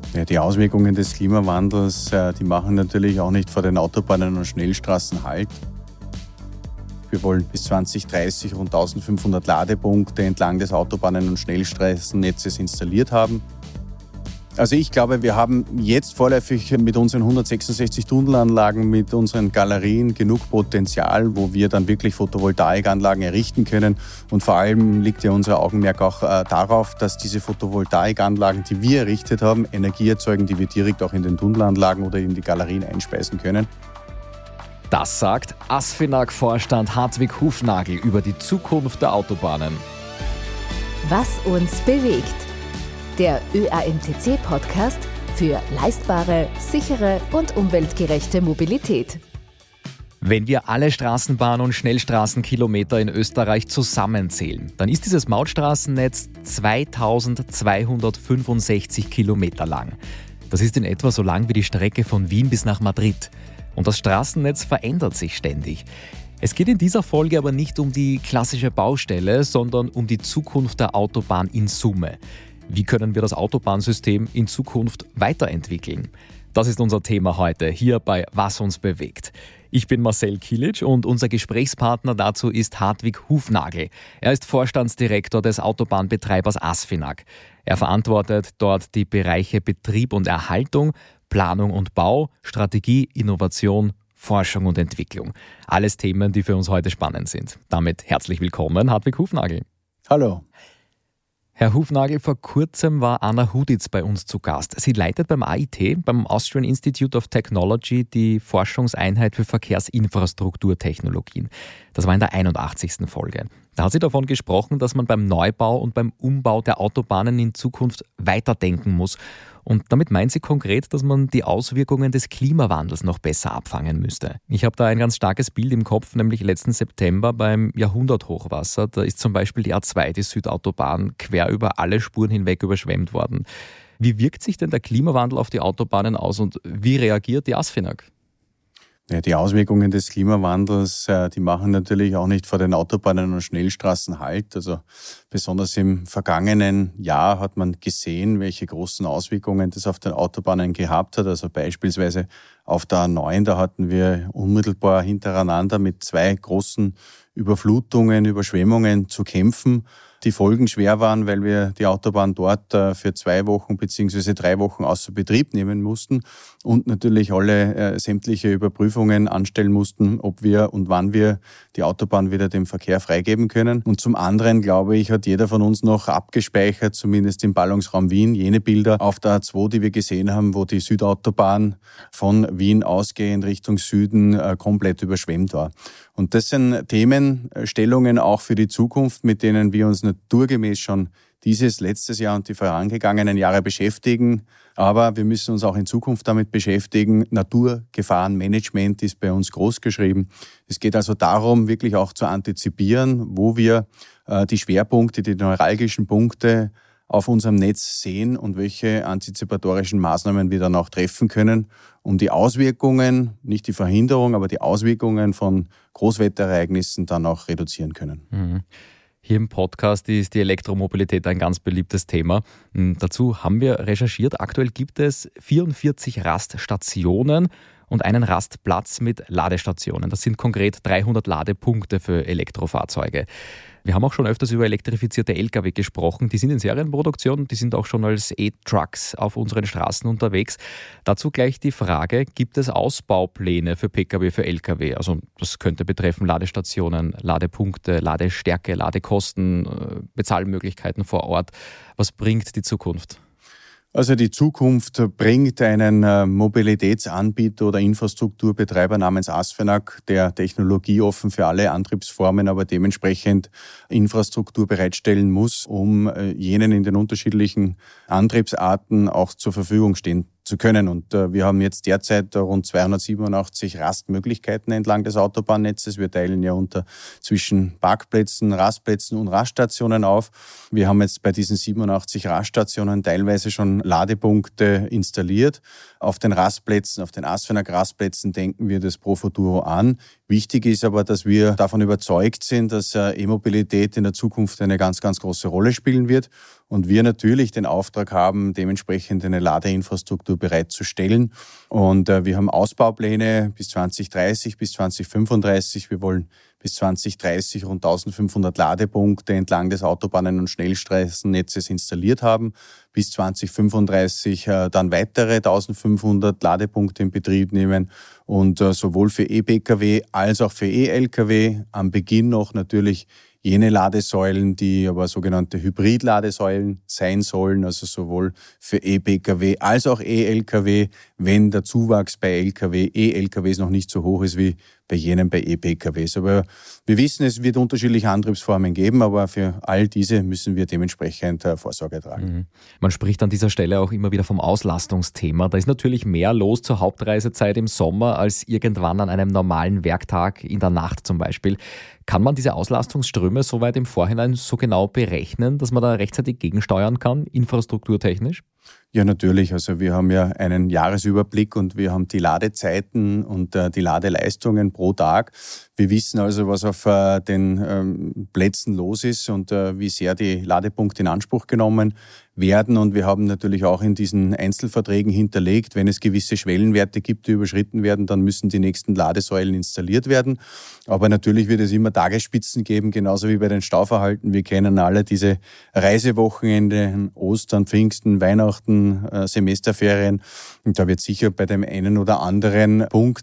Ja, die Auswirkungen des Klimawandels, die machen natürlich auch nicht vor den Autobahnen und Schnellstraßen Halt. Wir wollen bis 2030 rund 1500 Ladepunkte entlang des Autobahnen- und Schnellstraßennetzes installiert haben. Also ich glaube, wir haben jetzt vorläufig mit unseren 166 Tunnelanlagen, mit unseren Galerien genug Potenzial, wo wir dann wirklich Photovoltaikanlagen errichten können. Und vor allem liegt ja unser Augenmerk auch darauf, dass diese Photovoltaikanlagen, die wir errichtet haben, Energie erzeugen, die wir direkt auch in den Tunnelanlagen oder in die Galerien einspeisen können. Das sagt ASFINAG-Vorstand Hartwig Hufnagel über die Zukunft der Autobahnen. Was uns bewegt. Der ÖAMTC-Podcast für leistbare, sichere und umweltgerechte Mobilität. Wenn wir alle Straßenbahn- und Schnellstraßenkilometer in Österreich zusammenzählen, dann ist dieses Mautstraßennetz 2265 Kilometer lang. Das ist in etwa so lang wie die Strecke von Wien bis nach Madrid. Und das Straßennetz verändert sich ständig. Es geht in dieser Folge aber nicht um die klassische Baustelle, sondern um die Zukunft der Autobahn in Summe. Wie können wir das Autobahnsystem in Zukunft weiterentwickeln? Das ist unser Thema heute hier bei Was uns bewegt. Ich bin Marcel Kilic und unser Gesprächspartner dazu ist Hartwig Hufnagel. Er ist Vorstandsdirektor des Autobahnbetreibers ASFINAG. Er verantwortet dort die Bereiche Betrieb und Erhaltung, Planung und Bau, Strategie, Innovation, Forschung und Entwicklung. Alles Themen, die für uns heute spannend sind. Damit herzlich willkommen, Hartwig Hufnagel. Hallo. Herr Hufnagel, vor kurzem war Anna Huditz bei uns zu Gast. Sie leitet beim AIT, beim Austrian Institute of Technology, die Forschungseinheit für Verkehrsinfrastrukturtechnologien. Das war in der 81. Folge. Da hat sie davon gesprochen, dass man beim Neubau und beim Umbau der Autobahnen in Zukunft weiterdenken muss. Und damit meint sie konkret, dass man die Auswirkungen des Klimawandels noch besser abfangen müsste. Ich habe da ein ganz starkes Bild im Kopf, nämlich letzten September beim Jahrhunderthochwasser. Da ist zum Beispiel die A2, die Südautobahn, quer über alle Spuren hinweg überschwemmt worden. Wie wirkt sich denn der Klimawandel auf die Autobahnen aus und wie reagiert die ASFINAG? Ja, die Auswirkungen des Klimawandels, die machen natürlich auch nicht vor den Autobahnen und Schnellstraßen Halt. Also besonders im vergangenen Jahr hat man gesehen, welche großen Auswirkungen das auf den Autobahnen gehabt hat. Also beispielsweise auf der A9, da hatten wir unmittelbar hintereinander mit 2 großen Überflutungen, Überschwemmungen zu kämpfen, die Folgen schwer waren, weil wir die Autobahn dort für 2 Wochen bzw. 3 Wochen außer Betrieb nehmen mussten und natürlich alle sämtliche Überprüfungen anstellen mussten, ob wir und wann wir die Autobahn wieder dem Verkehr freigeben können. Und zum anderen, glaube ich, hat jeder von uns noch abgespeichert, zumindest im Ballungsraum Wien, jene Bilder auf der A2, die wir gesehen haben, wo die Südautobahn von Wien ausgehend Richtung Süden komplett überschwemmt war. Und das sind Themenstellungen auch für die Zukunft, mit denen wir uns naturgemäß schon letztes Jahr und die vorangegangenen Jahre beschäftigen. Aber wir müssen uns auch in Zukunft damit beschäftigen. Naturgefahrenmanagement ist bei uns groß geschrieben. Es geht also darum, wirklich auch zu antizipieren, wo wir die Schwerpunkte, die neuralgischen Punkte auf unserem Netz sehen und welche antizipatorischen Maßnahmen wir dann auch treffen können, um die Auswirkungen, nicht die Verhinderung, aber die Auswirkungen von Großwetterereignissen dann auch reduzieren können. Mhm. Hier im Podcast ist die Elektromobilität ein ganz beliebtes Thema. Dazu haben wir recherchiert. Aktuell gibt es 44 Raststationen und einen Rastplatz mit Ladestationen. Das sind konkret 300 Ladepunkte für Elektrofahrzeuge. Wir haben auch schon öfters über elektrifizierte Lkw gesprochen. Die sind in Serienproduktion, die sind auch schon als E-Trucks auf unseren Straßen unterwegs. Dazu gleich die Frage, gibt es Ausbaupläne für Pkw, für Lkw? Also das könnte betreffen Ladestationen, Ladepunkte, Ladestärke, Ladekosten, Bezahlmöglichkeiten vor Ort. Was bringt die Zukunft? Also die Zukunft bringt einen Mobilitätsanbieter oder Infrastrukturbetreiber namens ASFINAG, der technologieoffen für alle Antriebsformen, aber dementsprechend Infrastruktur bereitstellen muss, um jenen in den unterschiedlichen Antriebsarten auch zur Verfügung stehen zu können. Und wir haben jetzt derzeit rund 287 Rastmöglichkeiten entlang des Autobahnnetzes. Wir teilen ja zwischen Parkplätzen, Rastplätzen und Raststationen auf. Wir haben jetzt bei diesen 87 Raststationen teilweise schon Ladepunkte installiert. Auf den Rastplätzen, auf den ASFINAG-Rastplätzen denken wir das Pro Futuro an. Wichtig ist aber, dass wir davon überzeugt sind, dass E-Mobilität in der Zukunft eine ganz, ganz große Rolle spielen wird. und wir natürlich den Auftrag haben, dementsprechend eine Ladeinfrastruktur bereitzustellen. Und wir haben Ausbaupläne bis 2030, bis 2035. Wir wollen bis 2030 rund 1500 Ladepunkte entlang des Autobahnen- und Schnellstraßennetzes installiert haben. Bis 2035 dann weitere 1500 Ladepunkte in Betrieb nehmen und sowohl für E-Pkw als auch für E-Lkw am Beginn noch natürlich jene Ladesäulen, die aber sogenannte Hybrid-Ladesäulen sein sollen, also sowohl für E-Pkw als auch E-Lkw, wenn der Zuwachs bei E-Lkws noch nicht so hoch ist wie bei jenen bei E-Pkws. Aber wir wissen, es wird unterschiedliche Antriebsformen geben, aber für all diese müssen wir dementsprechend Vorsorge tragen. Man spricht an dieser Stelle auch immer wieder vom Auslastungsthema. Da ist natürlich mehr los zur Hauptreisezeit im Sommer als irgendwann an einem normalen Werktag in der Nacht zum Beispiel. Kann man diese Auslastungsströme soweit im Vorhinein so genau berechnen, dass man da rechtzeitig gegensteuern kann, infrastrukturtechnisch? Ja, natürlich. Also wir haben ja einen Jahresüberblick und wir haben die Ladezeiten und die Ladeleistungen pro Tag. Wir wissen also, was auf den Plätzen los ist und wie sehr die Ladepunkte in Anspruch genommen werden. Und wir haben natürlich auch in diesen Einzelverträgen hinterlegt, wenn es gewisse Schwellenwerte gibt, die überschritten werden, dann müssen die nächsten Ladesäulen installiert werden. Aber natürlich wird es immer Tagesspitzen geben, genauso wie bei den Stauverhalten. Wir kennen alle diese Reisewochenende, Ostern, Pfingsten, Weihnachten, Semesterferien. Und da wird sicher bei dem einen oder anderen Punkt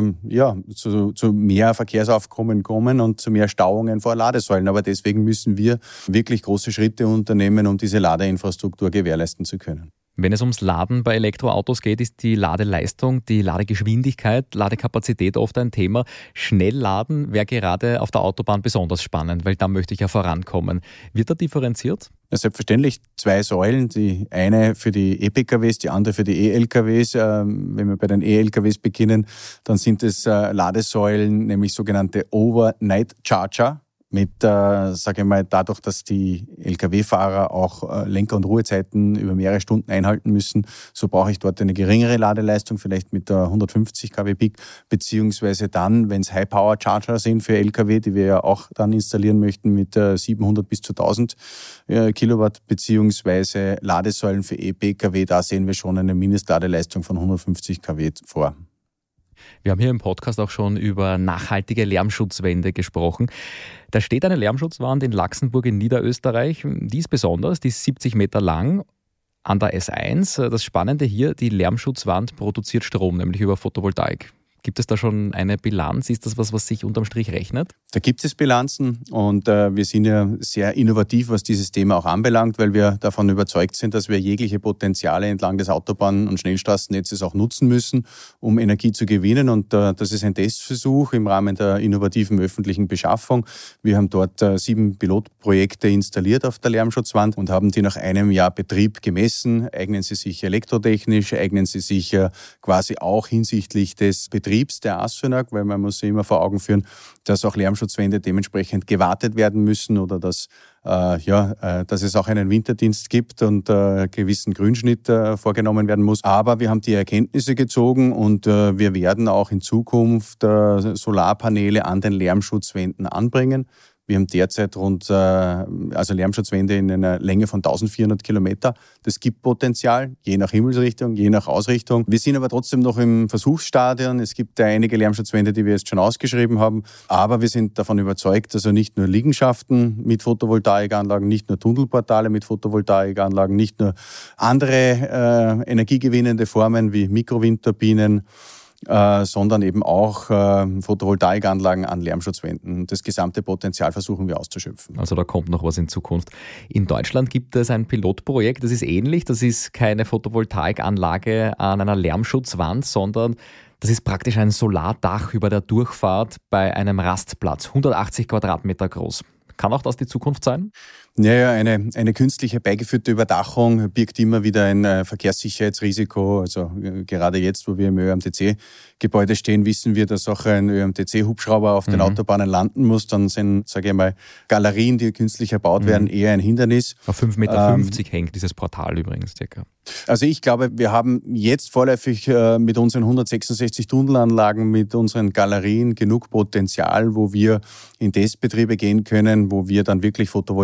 zu mehr Verkehrsaufkommen kommen und zu mehr Stauungen vor Ladesäulen. Aber deswegen müssen wir wirklich große Schritte unternehmen, um diese Ladeinfrastruktur gewährleisten zu können. Wenn es ums Laden bei Elektroautos geht, ist die Ladeleistung, die Ladegeschwindigkeit, Ladekapazität oft ein Thema. Schnellladen wäre gerade auf der Autobahn besonders spannend, weil da möchte ich ja vorankommen. Wird da differenziert? Ja, selbstverständlich 2 Säulen, die eine für die E-Pkws, die andere für die E-Lkws. Wenn wir bei den E-Lkws beginnen, dann sind es Ladesäulen, nämlich sogenannte Overnight Charger. Dadurch, dass die Lkw-Fahrer auch Lenker- und Ruhezeiten über mehrere Stunden einhalten müssen, so brauche ich dort eine geringere Ladeleistung, vielleicht mit 150 kW Peak, beziehungsweise dann, wenn es High-Power-Charger sind für Lkw, die wir ja auch dann installieren möchten, mit 700 bis zu 1000 Kilowatt, beziehungsweise Ladesäulen für E-Pkw, da sehen wir schon eine Mindestladeleistung von 150 kW vor. Wir haben hier im Podcast auch schon über nachhaltige Lärmschutzwände gesprochen. Da steht eine Lärmschutzwand in Laxenburg in Niederösterreich. Die ist besonders, die ist 70 Meter lang an der S1. Das Spannende hier, die Lärmschutzwand produziert Strom, nämlich über Photovoltaik. Gibt es da schon eine Bilanz? Ist das was sich unterm Strich rechnet? Da gibt es Bilanzen und wir sind ja sehr innovativ, was dieses Thema auch anbelangt, weil wir davon überzeugt sind, dass wir jegliche Potenziale entlang des Autobahn- und Schnellstraßennetzes auch nutzen müssen, um Energie zu gewinnen. Und das ist ein Testversuch im Rahmen der innovativen öffentlichen Beschaffung. Wir haben dort 7 Pilotprojekte installiert auf der Lärmschutzwand und haben die nach einem Jahr Betrieb gemessen. Eignen sie sich elektrotechnisch, eignen sie sich quasi auch hinsichtlich des Betriebs der ASFINAG, weil man muss sich immer vor Augen führen, dass auch Lärmschutzwände dementsprechend gewartet werden müssen oder dass es auch einen Winterdienst gibt und gewissen Grünschnitt vorgenommen werden muss. Aber wir haben die Erkenntnisse gezogen und wir werden auch in Zukunft Solarpaneele an den Lärmschutzwänden anbringen. Wir haben derzeit Lärmschutzwände in einer Länge von 1400 Kilometer. Das gibt Potenzial, je nach Himmelsrichtung, je nach Ausrichtung. Wir sind aber trotzdem noch im Versuchsstadion. Es gibt einige Lärmschutzwände, die wir jetzt schon ausgeschrieben haben. Aber wir sind davon überzeugt, dass nicht nur Liegenschaften mit Photovoltaikanlagen, nicht nur Tunnelportale mit Photovoltaikanlagen, nicht nur andere energiegewinnende Formen wie Mikrowindturbinen, sondern eben auch Photovoltaikanlagen an Lärmschutzwänden. Das gesamte Potenzial versuchen wir auszuschöpfen. Also da kommt noch was in Zukunft. In Deutschland gibt es ein Pilotprojekt, das ist ähnlich. Das ist keine Photovoltaikanlage an einer Lärmschutzwand, sondern das ist praktisch ein Solardach über der Durchfahrt bei einem Rastplatz, 180 Quadratmeter groß. Kann auch das die Zukunft sein? Ja, eine künstliche beigeführte Überdachung birgt immer wieder ein Verkehrssicherheitsrisiko. Also gerade jetzt, wo wir im ÖMTC-Gebäude stehen, wissen wir, dass auch ein ÖMTC-Hubschrauber auf den Autobahnen landen muss. Dann sind, Galerien, die künstlich erbaut werden, eher ein Hindernis. Auf 5,50 Meter hängt dieses Portal übrigens circa. Also ich glaube, wir haben jetzt vorläufig mit unseren 166 Tunnelanlagen, mit unseren Galerien genug Potenzial, wo wir in Testbetriebe gehen können, wo wir dann wirklich Photovoltaik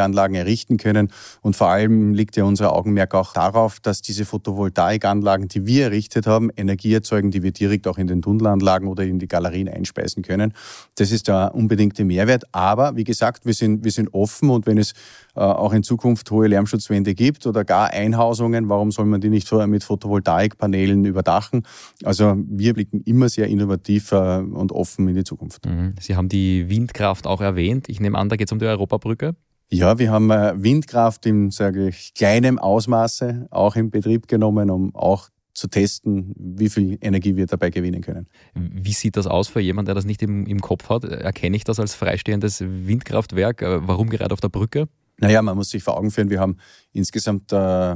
Photovoltaikanlagen errichten können. Und vor allem liegt ja unser Augenmerk auch darauf, dass diese Photovoltaikanlagen, die wir errichtet haben, Energie erzeugen, die wir direkt auch in den Tunnelanlagen oder in die Galerien einspeisen können. Das ist der unbedingte Mehrwert. Aber wie gesagt, wir sind offen, und wenn es auch in Zukunft hohe Lärmschutzwände gibt oder gar Einhausungen, warum soll man die nicht mit Photovoltaikpanelen überdachen? Also wir blicken immer sehr innovativ und offen in die Zukunft. Sie haben die Windkraft auch erwähnt. Ich nehme an, da geht es um die Europabrücke. Ja, wir haben Windkraft in, sage ich, kleinem Ausmaße auch in Betrieb genommen, um auch zu testen, wie viel Energie wir dabei gewinnen können. Wie sieht das aus für jemanden, der das nicht im Kopf hat? Erkenne ich das als freistehendes Windkraftwerk? Warum gerade auf der Brücke? Naja, man muss sich vor Augen führen, wir haben insgesamt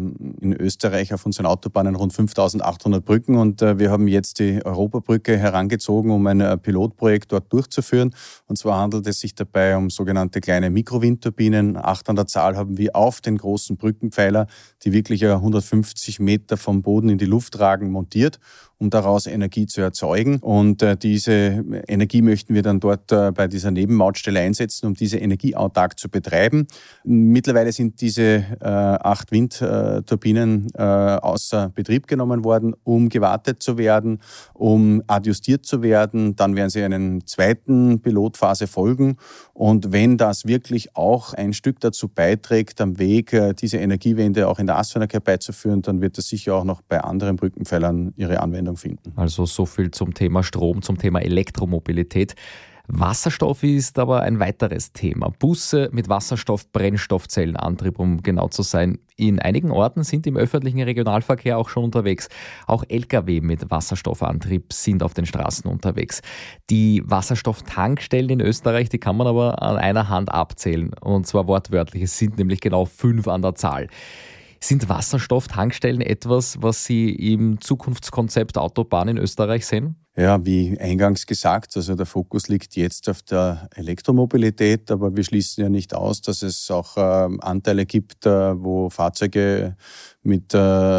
in Österreich auf unseren Autobahnen rund 5.800 Brücken, und wir haben jetzt die Europabrücke herangezogen, um ein Pilotprojekt dort durchzuführen. Und zwar handelt es sich dabei um sogenannte kleine Mikrowindturbinen. 8 an der Zahl haben wir auf den großen Brückenpfeiler, die wirklich 150 Meter vom Boden in die Luft ragen, montiert, um daraus Energie zu erzeugen. Und diese Energie möchten wir dann dort bei dieser Nebenmautstelle einsetzen, um diese energieautark zu betreiben. Mittlerweile sind diese 8 Windturbinen außer Betrieb genommen worden, um gewartet zu werden, um adjustiert zu werden. Dann werden sie einen zweiten Pilotphase folgen. Und wenn das wirklich auch ein Stück dazu beiträgt, am Weg diese Energiewende auch in der Asfinag herbeizuführen, dann wird das sicher auch noch bei anderen Brückenpfeilern ihre Anwendung finden. Also so viel zum Thema Strom, zum Thema Elektromobilität. Wasserstoff ist aber ein weiteres Thema. Busse mit Wasserstoff-Brennstoffzellenantrieb, um genau zu sein. In einigen Orten sind im öffentlichen Regionalverkehr auch schon unterwegs. Auch Lkw mit Wasserstoffantrieb sind auf den Straßen unterwegs. Die Wasserstofftankstellen in Österreich, die kann man aber an einer Hand abzählen. Und zwar wortwörtlich. Es sind nämlich genau 5 an der Zahl. Sind Wasserstofftankstellen etwas, was Sie im Zukunftskonzept Autobahn in Österreich sehen? Ja, wie eingangs gesagt, also der Fokus liegt jetzt auf der Elektromobilität, aber wir schließen ja nicht aus, dass es auch Anteile gibt, wo Fahrzeuge mit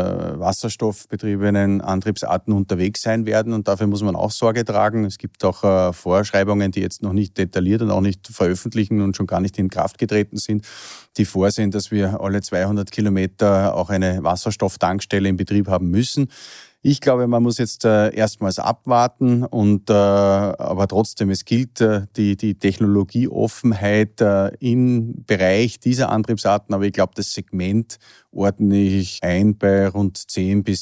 wasserstoffbetriebenen Antriebsarten unterwegs sein werden, und dafür muss man auch Sorge tragen. Es gibt auch Vorschreibungen, die jetzt noch nicht detailliert und auch nicht veröffentlichen und schon gar nicht in Kraft getreten sind, die vorsehen, dass wir alle 200 Kilometer auch eine Wasserstofftankstelle in Betrieb haben müssen. Ich glaube, man muss jetzt erstmals abwarten, aber trotzdem, es gilt die Technologieoffenheit im Bereich dieser Antriebsarten, aber ich glaube, das Segment ordne ich ein bei rund 10 bis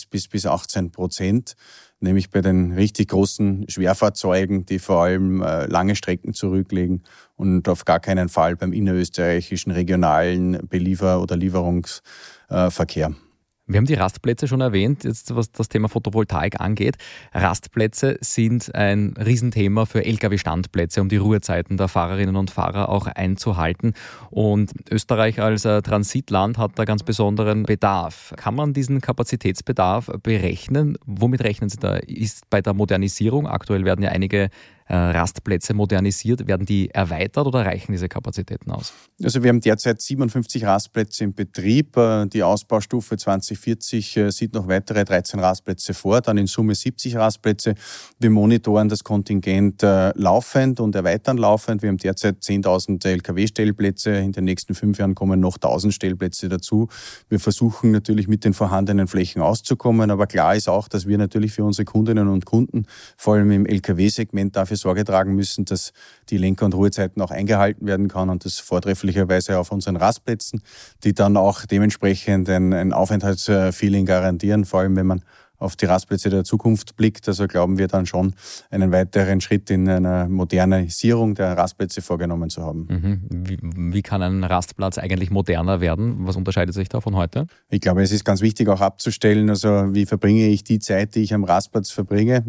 18%, nämlich bei den richtig großen Schwerfahrzeugen, die vor allem lange Strecken zurücklegen und auf gar keinen Fall beim innerösterreichischen regionalen oder Lieferungsverkehr. Wir haben die Rastplätze schon erwähnt, jetzt was das Thema Photovoltaik angeht. Rastplätze sind ein Riesenthema für Lkw-Standplätze, um die Ruhezeiten der Fahrerinnen und Fahrer auch einzuhalten. Und Österreich als Transitland hat da ganz besonderen Bedarf. Kann man diesen Kapazitätsbedarf berechnen? Womit rechnen Sie da? Ist bei der Modernisierung, aktuell werden ja einige Rastplätze modernisiert, werden die erweitert oder reichen diese Kapazitäten aus? Also wir haben derzeit 57 Rastplätze in Betrieb. Die Ausbaustufe 2040 sieht noch weitere 13 Rastplätze vor, dann in Summe 70 Rastplätze. Wir monitoren das Kontingent laufend und erweitern laufend. Wir haben derzeit 10.000 Lkw-Stellplätze. In den nächsten 5 Jahren kommen noch 1.000 Stellplätze dazu. Wir versuchen natürlich mit den vorhandenen Flächen auszukommen, aber klar ist auch, dass wir natürlich für unsere Kundinnen und Kunden, vor allem im Lkw-Segment, dafür Sorge tragen müssen, dass die Lenker- und Ruhezeiten auch eingehalten werden kann, und das vortrefflicherweise auf unseren Rastplätzen, die dann auch dementsprechend ein Aufenthaltsfeeling garantieren, vor allem wenn man auf die Rastplätze der Zukunft blickt. Also glauben wir dann schon, einen weiteren Schritt in einer Modernisierung der Rastplätze vorgenommen zu haben. Wie kann ein Rastplatz eigentlich moderner werden? Was unterscheidet sich da von heute? Ich glaube, es ist ganz wichtig auch abzustellen, also wie verbringe ich die Zeit, die ich am Rastplatz verbringe,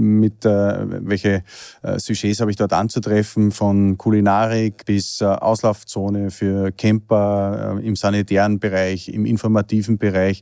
welche Sujets habe ich dort anzutreffen, von Kulinarik bis Auslaufzone für Camper, im sanitären Bereich, im informativen Bereich,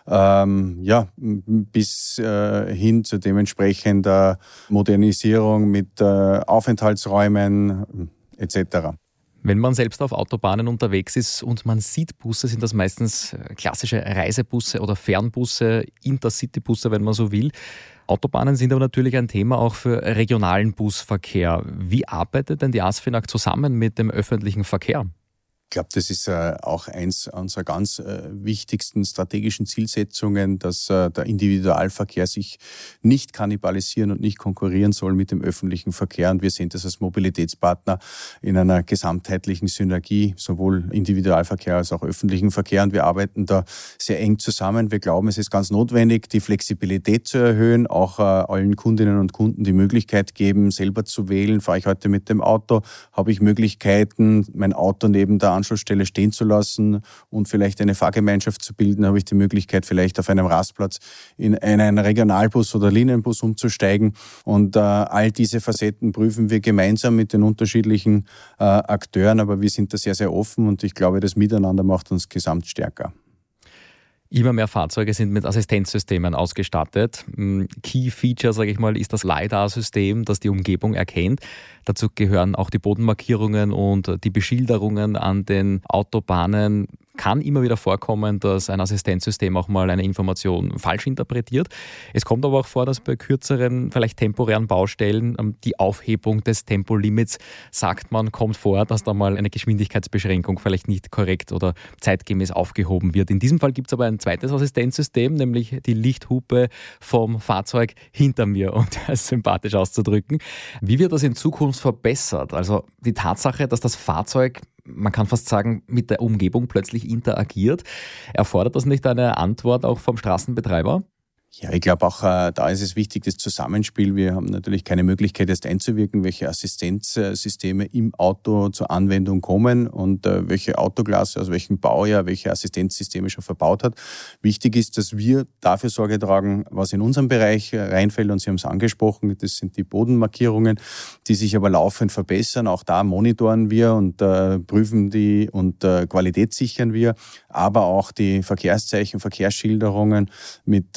bis hin zu dementsprechender Modernisierung mit Aufenthaltsräumen etc. Wenn man selbst auf Autobahnen unterwegs ist und man sieht Busse, sind das meistens klassische Reisebusse oder Fernbusse, Intercitybusse, wenn man so will. Autobahnen sind aber natürlich ein Thema auch für regionalen Busverkehr. Wie arbeitet denn die Asfinag zusammen mit dem öffentlichen Verkehr? Ich glaube, das ist auch eins unserer ganz wichtigsten strategischen Zielsetzungen, dass der Individualverkehr sich nicht kannibalisieren und nicht konkurrieren soll mit dem öffentlichen Verkehr. Und wir sehen das als Mobilitätspartner in einer gesamtheitlichen Synergie, sowohl Individualverkehr als auch öffentlichen Verkehr. Und wir arbeiten da sehr eng zusammen. Wir glauben, es ist ganz notwendig, die Flexibilität zu erhöhen, auch allen Kundinnen und Kunden die Möglichkeit geben, selber zu wählen. Fahre ich heute mit dem Auto, habe ich Möglichkeiten, mein Auto neben der Anschlussstelle stehen zu lassen und vielleicht eine Fahrgemeinschaft zu bilden, habe ich die Möglichkeit, vielleicht auf einem Rastplatz in einen Regionalbus oder Linienbus umzusteigen. Und all diese Facetten prüfen wir gemeinsam mit den unterschiedlichen Akteuren, aber wir sind da sehr, sehr offen und ich glaube, das Miteinander macht uns gesamt stärker. Immer mehr Fahrzeuge sind mit Assistenzsystemen ausgestattet. Key Feature, sage ich mal, ist das LiDAR-System, das die Umgebung erkennt. Dazu gehören auch die Bodenmarkierungen und die Beschilderungen an den Autobahnen. Kann immer wieder vorkommen, dass ein Assistenzsystem auch mal eine Information falsch interpretiert. Es kommt aber auch vor, dass bei kürzeren, vielleicht temporären Baustellen die Aufhebung des Tempolimits, sagt man, kommt vor, dass da mal eine Geschwindigkeitsbeschränkung vielleicht nicht korrekt oder zeitgemäß aufgehoben wird. In diesem Fall gibt es aber ein zweites Assistenzsystem, nämlich die Lichthupe vom Fahrzeug hinter mir, um das sympathisch auszudrücken. Wie wird das in Zukunft verbessert? Also die Tatsache, dass das Fahrzeug, man kann fast sagen, mit der Umgebung plötzlich interagiert. Erfordert das nicht eine Antwort auch vom Straßenbetreiber? Ja, ich glaube auch, da ist es wichtig, das Zusammenspiel. Wir haben natürlich keine Möglichkeit, erst einzuwirken, welche Assistenzsysteme im Auto zur Anwendung kommen und welche Autoklasse, aus welchem Baujahr, welche Assistenzsysteme schon verbaut hat. Wichtig ist, dass wir dafür Sorge tragen, was in unserem Bereich reinfällt. Und Sie haben es angesprochen, das sind die Bodenmarkierungen, die sich aber laufend verbessern. Auch da monitoren wir und prüfen die und qualitätssichern wir. Aber auch die Verkehrszeichen, Verkehrsschilderungen mit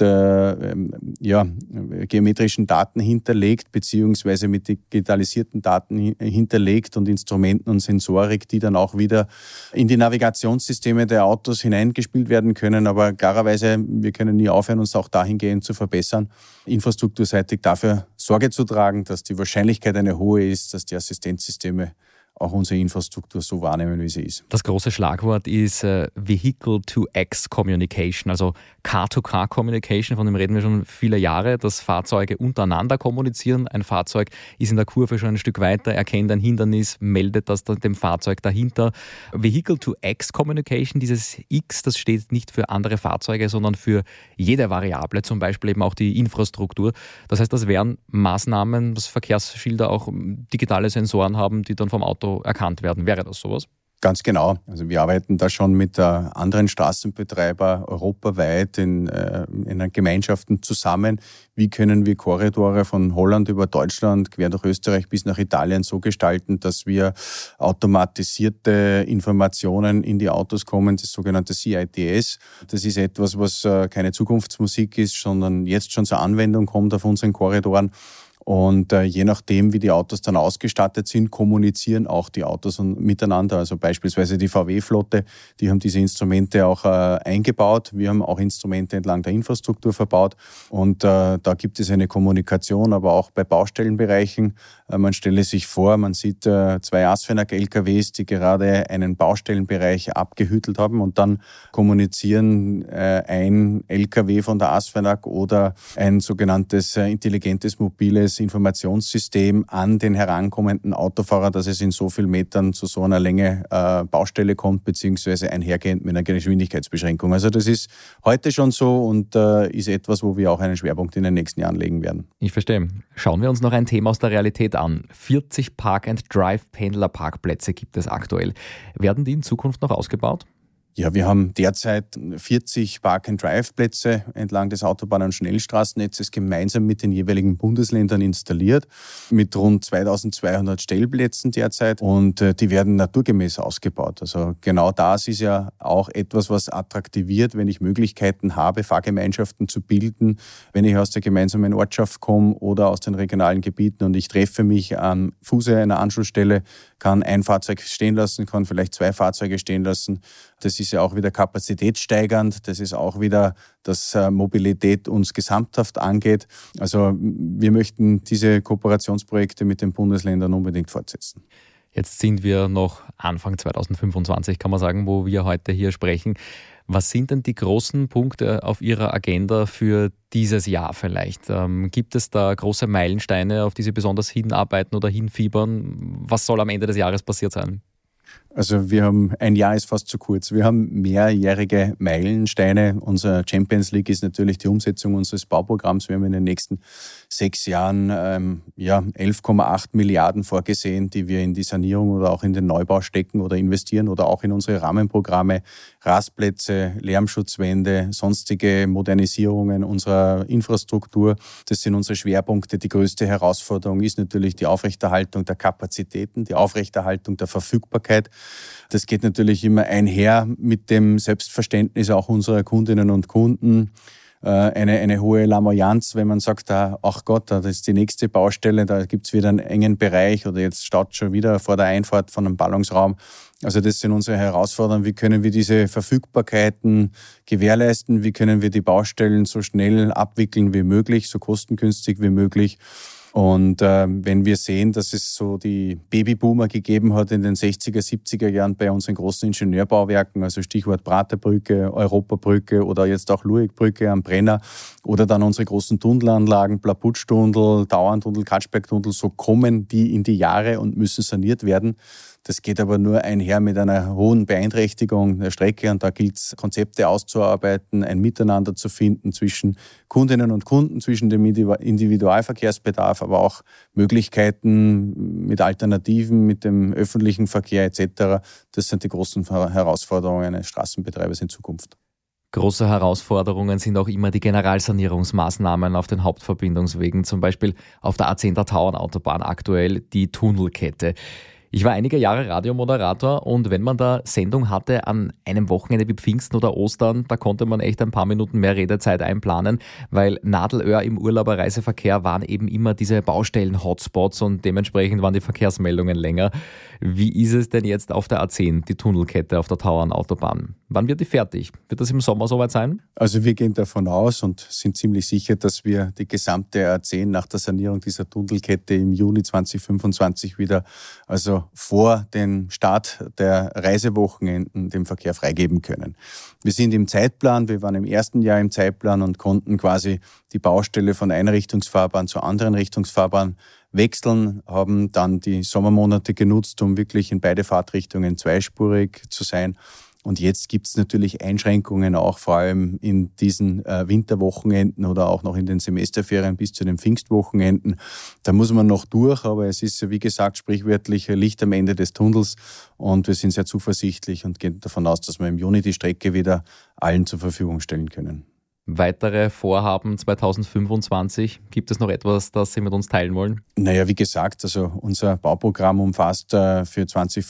geometrischen Daten hinterlegt, beziehungsweise mit digitalisierten Daten hinterlegt und Instrumenten und Sensorik, die dann auch wieder in die Navigationssysteme der Autos hineingespielt werden können. Aber klarerweise, wir können nie aufhören, uns auch dahingehend zu verbessern, infrastrukturseitig dafür Sorge zu tragen, dass die Wahrscheinlichkeit eine hohe ist, dass die Assistenzsysteme auch unsere Infrastruktur so wahrnehmen, wie sie ist. Das große Schlagwort ist Vehicle-to-X Communication, also Car-to-Car-Communication, von dem reden wir schon viele Jahre, dass Fahrzeuge untereinander kommunizieren. Ein Fahrzeug ist in der Kurve schon ein Stück weiter, erkennt ein Hindernis, meldet das dem Fahrzeug dahinter. Vehicle-to-X Communication, dieses X, das steht nicht für andere Fahrzeuge, sondern für jede Variable, zum Beispiel eben auch die Infrastruktur. Das heißt, das wären Maßnahmen, dass Verkehrsschilder auch digitale Sensoren haben, die dann vom Auto erkannt werden. Wäre das sowas? Ganz genau. Also wir arbeiten da schon mit anderen Straßenbetreibern europaweit in Gemeinschaften zusammen. Wie können wir Korridore von Holland über Deutschland, quer durch Österreich bis nach Italien so gestalten, dass wir automatisierte Informationen in die Autos kommen, das sogenannte CITS. Das ist etwas, was keine Zukunftsmusik ist, sondern jetzt schon zur Anwendung kommt auf unseren Korridoren. Und je nachdem, wie die Autos dann ausgestattet sind, kommunizieren auch die Autos miteinander. Also beispielsweise die VW-Flotte, die haben diese Instrumente auch eingebaut. Wir haben auch Instrumente entlang der Infrastruktur verbaut. Und da gibt es eine Kommunikation, aber auch bei Baustellenbereichen. Man stelle sich vor, man sieht zwei Asfinag-LKWs, die gerade einen Baustellenbereich abgehüttelt haben und dann kommunizieren ein LKW von der Asfinag oder ein sogenanntes intelligentes mobiles Informationssystem an den herankommenden Autofahrer, dass es in so vielen Metern zu so einer Länge Baustelle kommt, beziehungsweise einhergehend mit einer Geschwindigkeitsbeschränkung. Also das ist heute schon so und ist etwas, wo wir auch einen Schwerpunkt in den nächsten Jahren legen werden. Ich verstehe. Schauen wir uns noch ein Thema aus der Realität an. 40 Park-and-Drive-Pendlerparkplätze gibt es aktuell. Werden die in Zukunft noch ausgebaut? Ja, wir haben derzeit 40 Park-and-Drive-Plätze entlang des Autobahn- und Schnellstraßennetzes gemeinsam mit den jeweiligen Bundesländern installiert, mit rund 2200 Stellplätzen derzeit und die werden naturgemäß ausgebaut. Also genau das ist ja auch etwas, was attraktiviert, wenn ich Möglichkeiten habe, Fahrgemeinschaften zu bilden, wenn ich aus der gemeinsamen Ortschaft komme oder aus den regionalen Gebieten und ich treffe mich am Fuße einer Anschlussstelle, kann ein Fahrzeug stehen lassen, kann vielleicht zwei Fahrzeuge stehen lassen. Das ist ja auch wieder kapazitätssteigernd. Das ist auch wieder, dass Mobilität uns gesamthaft angeht. Also wir möchten diese Kooperationsprojekte mit den Bundesländern unbedingt fortsetzen. Jetzt sind wir noch Anfang 2025, kann man sagen, wo wir heute hier sprechen. Was sind denn die großen Punkte auf Ihrer Agenda für dieses Jahr vielleicht? Gibt es da große Meilensteine, auf die Sie besonders hinarbeiten oder hinfiebern? Was soll am Ende des Jahres passiert sein? Also ein Jahr ist fast zu kurz. Wir haben mehrjährige Meilensteine. Unser Champions League ist natürlich die Umsetzung unseres Bauprogramms. Wir haben in den nächsten 6 Jahren 11,8 Milliarden vorgesehen, die wir in die Sanierung oder auch in den Neubau stecken oder investieren oder auch in unsere Rahmenprogramme, Rastplätze, Lärmschutzwände, sonstige Modernisierungen unserer Infrastruktur. Das sind unsere Schwerpunkte. Die größte Herausforderung ist natürlich die Aufrechterhaltung der Kapazitäten, die Aufrechterhaltung der Verfügbarkeit. Das geht natürlich immer einher mit dem Selbstverständnis auch unserer Kundinnen und Kunden. Eine hohe Lamoyanz, wenn man sagt, ach Gott, das ist die nächste Baustelle, da gibt es wieder einen engen Bereich oder jetzt staut schon wieder vor der Einfahrt von einem Ballungsraum. Also das sind unsere Herausforderungen. Wie können wir diese Verfügbarkeiten gewährleisten? Wie können wir die Baustellen so schnell abwickeln wie möglich, so kostengünstig wie möglich? Und wenn wir sehen, dass es so die Babyboomer gegeben hat in den 60er, 70er Jahren bei unseren großen Ingenieurbauwerken, also Stichwort Praterbrücke, Europabrücke oder jetzt auch Luegbrücke am Brenner oder dann unsere großen Tunnelanlagen, Plaputsch-Tunnel, Dauerntunnel, Katschberg-Tunnel, so kommen die in die Jahre und müssen saniert werden. Das geht aber nur einher mit einer hohen Beeinträchtigung der Strecke und da gilt es, Konzepte auszuarbeiten, ein Miteinander zu finden zwischen Kundinnen und Kunden, zwischen dem Individualverkehrsbedarf, aber auch Möglichkeiten mit Alternativen, mit dem öffentlichen Verkehr etc. Das sind die großen Herausforderungen eines Straßenbetreibers in Zukunft. Große Herausforderungen sind auch immer die Generalsanierungsmaßnahmen auf den Hauptverbindungswegen, zum Beispiel auf der A10er Tauernautobahn aktuell die Tunnelkette. Ich war einige Jahre Radiomoderator und wenn man da Sendung hatte an einem Wochenende wie Pfingsten oder Ostern, da konnte man echt ein paar Minuten mehr Redezeit einplanen, weil Nadelöhr im Urlauberreiseverkehr waren eben immer diese Baustellen-Hotspots und dementsprechend waren die Verkehrsmeldungen länger. Wie ist es denn jetzt auf der A10, die Tunnelkette auf der Tauernautobahn? Wann wird die fertig? Wird das im Sommer soweit sein? Also wir gehen davon aus und sind ziemlich sicher, dass wir die gesamte A10 nach der Sanierung dieser Tunnelkette im Juni 2025 wieder, also vor dem Start der Reisewochenenden, dem Verkehr freigeben können. Wir sind im Zeitplan, wir waren im ersten Jahr im Zeitplan und konnten quasi die Baustelle von einer Richtungsfahrbahn zur anderen Richtungsfahrbahn wechseln, haben dann die Sommermonate genutzt, um wirklich in beide Fahrtrichtungen zweispurig zu sein. Und jetzt gibt es natürlich Einschränkungen auch vor allem in diesen Winterwochenenden oder auch noch in den Semesterferien bis zu den Pfingstwochenenden. Da muss man noch durch, aber es ist, wie gesagt, sprichwörtlich Licht am Ende des Tunnels und wir sind sehr zuversichtlich und gehen davon aus, dass wir im Juni die Strecke wieder allen zur Verfügung stellen können. Weitere Vorhaben 2025? Gibt es noch etwas, das Sie mit uns teilen wollen? Naja, wie gesagt, also unser Bauprogramm umfasst für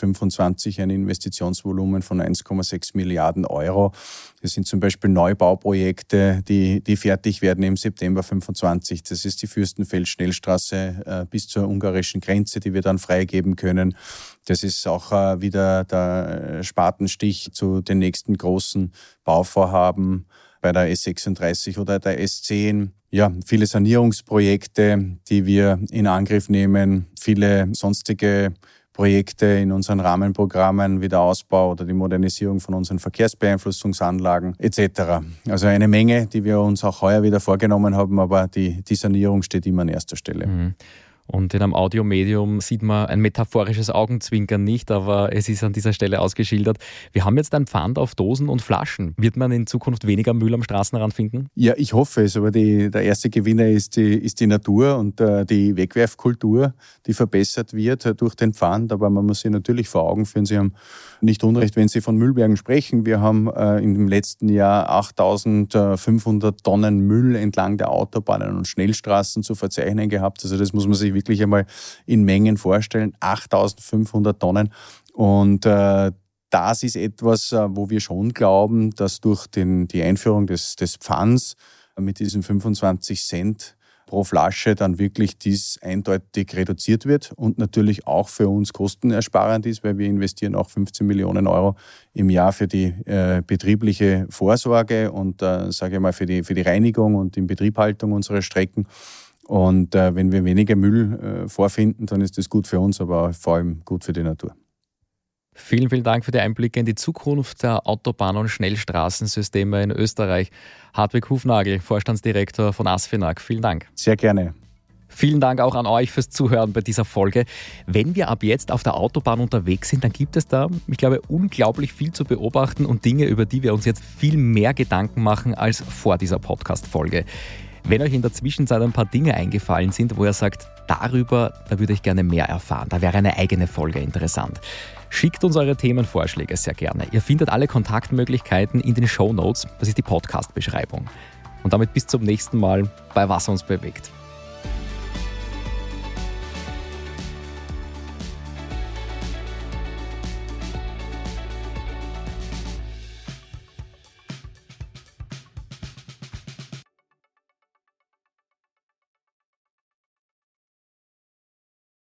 2025 ein Investitionsvolumen von 1,6 Milliarden Euro. Das sind zum Beispiel Neubauprojekte, die fertig werden im September 2025. Das ist die Fürstenfeld-Schnellstraße bis zur ungarischen Grenze, die wir dann freigeben können. Das ist auch wieder der Spatenstich zu den nächsten großen Bauvorhaben bei der S36 oder der S10. Ja, viele Sanierungsprojekte, die wir in Angriff nehmen, viele sonstige Projekte in unseren Rahmenprogrammen wie der Ausbau oder die Modernisierung von unseren Verkehrsbeeinflussungsanlagen etc. Also eine Menge, die wir uns auch heuer wieder vorgenommen haben, aber die Sanierung steht immer an erster Stelle. Mhm. Und in einem Audiomedium sieht man ein metaphorisches Augenzwinkern nicht, aber es ist an dieser Stelle ausgeschildert. Wir haben jetzt ein Pfand auf Dosen und Flaschen. Wird man in Zukunft weniger Müll am Straßenrand finden? Ja, ich hoffe es, aber der erste Gewinner ist die Natur und die Wegwerfkultur, die verbessert wird durch den Pfand. Aber man muss sich natürlich vor Augen führen, Sie haben nicht Unrecht, wenn Sie von Müllbergen sprechen. Wir haben im letzten Jahr 8.500 Tonnen Müll entlang der Autobahnen und Schnellstraßen zu verzeichnen gehabt. Also das muss man sich wirklich einmal in Mengen vorstellen. 8.500 Tonnen. Und das ist etwas, wo wir schon glauben, dass durch die Einführung des Pfands mit diesen 25 Cent pro Flasche dann wirklich dies eindeutig reduziert wird und natürlich auch für uns kostenersparend ist, weil wir investieren auch 15 Millionen Euro im Jahr für die betriebliche Vorsorge und sage ich mal für die Reinigung und Inbetriebhaltung unserer Strecken. Und wenn wir weniger Müll vorfinden, dann ist das gut für uns, aber auch vor allem gut für die Natur. Vielen, vielen Dank für die Einblicke in die Zukunft der Autobahn- und Schnellstraßensysteme in Österreich. Hartwig Hufnagel, Vorstandsdirektor von ASFINAG. Vielen Dank. Sehr gerne. Vielen Dank auch an euch fürs Zuhören bei dieser Folge. Wenn wir ab jetzt auf der Autobahn unterwegs sind, dann gibt es da, ich glaube, unglaublich viel zu beobachten und Dinge, über die wir uns jetzt viel mehr Gedanken machen als vor dieser Podcast-Folge. Wenn euch in der Zwischenzeit ein paar Dinge eingefallen sind, wo ihr sagt, da würde ich gerne mehr erfahren, da wäre eine eigene Folge interessant. Schickt uns eure Themenvorschläge sehr gerne. Ihr findet alle Kontaktmöglichkeiten in den Shownotes, das ist die Podcast-Beschreibung. Und damit bis zum nächsten Mal bei Was uns bewegt.